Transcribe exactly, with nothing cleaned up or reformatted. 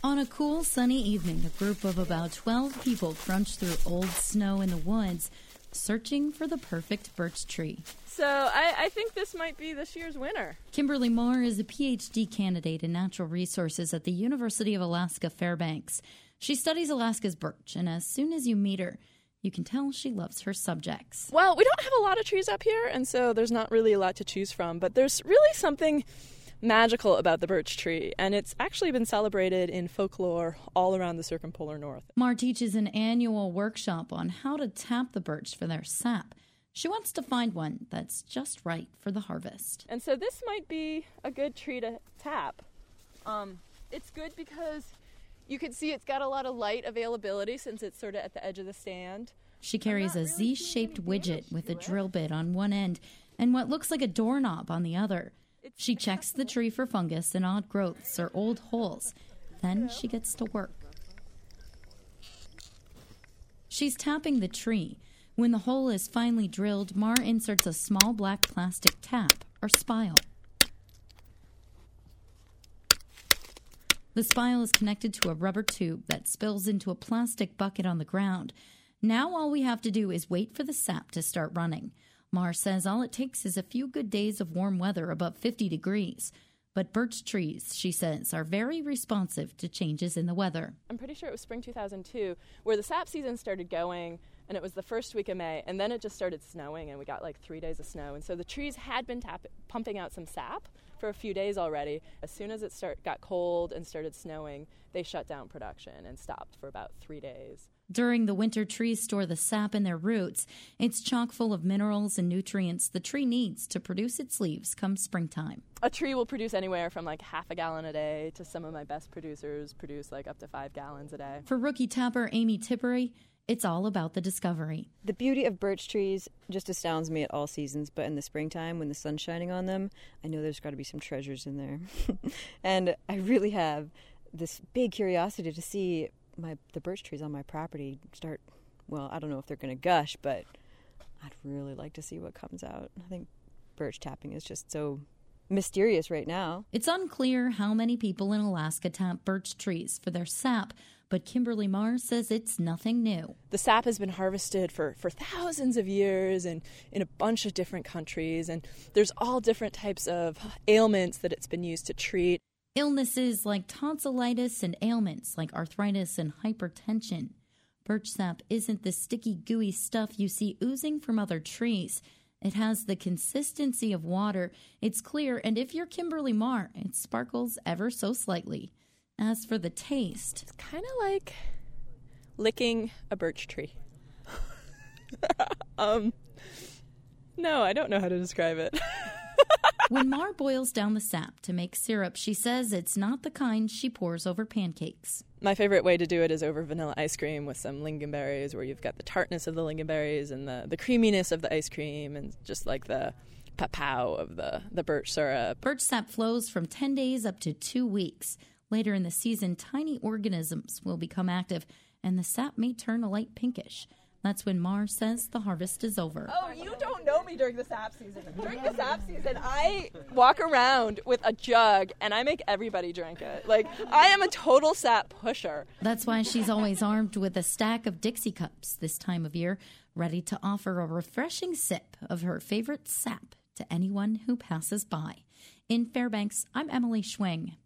On a cool, sunny evening, a group of about twelve people crunched through old snow in the woods, searching for the perfect birch tree. So I, I think this might be this year's winner. Kimberly Moore is a P H D candidate in natural resources at the University of Alaska Fairbanks. She studies Alaska's birch, and as soon as you meet her, you can tell she loves her subjects. Well, we don't have a lot of trees up here, and so there's not really a lot to choose from, but there's really something magical about the birch tree, and it's actually been celebrated in folklore all around the circumpolar north. Mar teaches an annual workshop on how to tap the birch for their sap. She wants to find one that's just right for the harvest. And so this might be a good tree to tap. Um, it's good because you can see it's got a lot of light availability since it's sort of at the edge of the stand. She carries a really Z-shaped widget with a drill bit on one end and what looks like a doorknob on the other. She checks the tree for fungus and odd growths or old holes. Then she gets to work. She's tapping the tree. When the hole is finally drilled, Mar inserts a small black plastic tap, or spile. The spile is connected to a rubber tube that spills into a plastic bucket on the ground. Now all we have to do is wait for the sap to start running. Mar says all it takes is a few good days of warm weather above fifty degrees. But birch trees, she says, are very responsive to changes in the weather. I'm pretty sure it was spring two thousand two where the sap season started going, and it was the first week of May, and then it just started snowing, and we got like three days of snow. And so the trees had been tap- pumping out some sap for a few days already. As soon as it start got cold and started snowing, they shut down production and stopped for about three days. During the winter, trees store the sap in their roots. It's chock full of minerals and nutrients the tree needs to produce its leaves come springtime. A tree will produce anywhere from like half a gallon a day to some of my best producers produce like up to five gallons a day. For rookie tapper Amy Tippery, it's all about the discovery. The beauty of birch trees just astounds me at all seasons, but in the springtime when the sun's shining on them, I know there's got to be some treasures in there. And I really have this big curiosity to see my the birch trees on my property start, well, I don't know if they're going to gush, but I'd really like to see what comes out. I think birch tapping is just so mysterious right now. It's unclear how many people in Alaska tap birch trees for their sap, but Kimberly Moore says it's nothing new. The sap has been harvested for, for thousands of years and in a bunch of different countries, and there's all different types of ailments that it's been used to treat. Illnesses like tonsillitis and ailments like arthritis and hypertension. Birch sap isn't the sticky, gooey stuff you see oozing from other trees. It has the consistency of water. It's clear, and if you're Kimberly Moore, it sparkles ever so slightly. As for the taste, it's kind of like licking a birch tree. um, no, I don't know how to describe it. When Mar boils down the sap to make syrup, she says it's not the kind she pours over pancakes. My favorite way to do it is over vanilla ice cream with some lingonberries, where you've got the tartness of the lingonberries and the, the creaminess of the ice cream and just like the pa-pow of the, the birch syrup. Birch sap flows from ten days up to two weeks. Later in the season, tiny organisms will become active, and the sap may turn a light pinkish. That's when Mar says the harvest is over. Oh, you don't know me during the sap season. During the sap season, I walk around with a jug, and I make everybody drink it. Like, I am a total sap pusher. That's why she's always armed with a stack of Dixie cups this time of year, ready to offer a refreshing sip of her favorite sap to anyone who passes by. In Fairbanks, I'm Emily Schwing.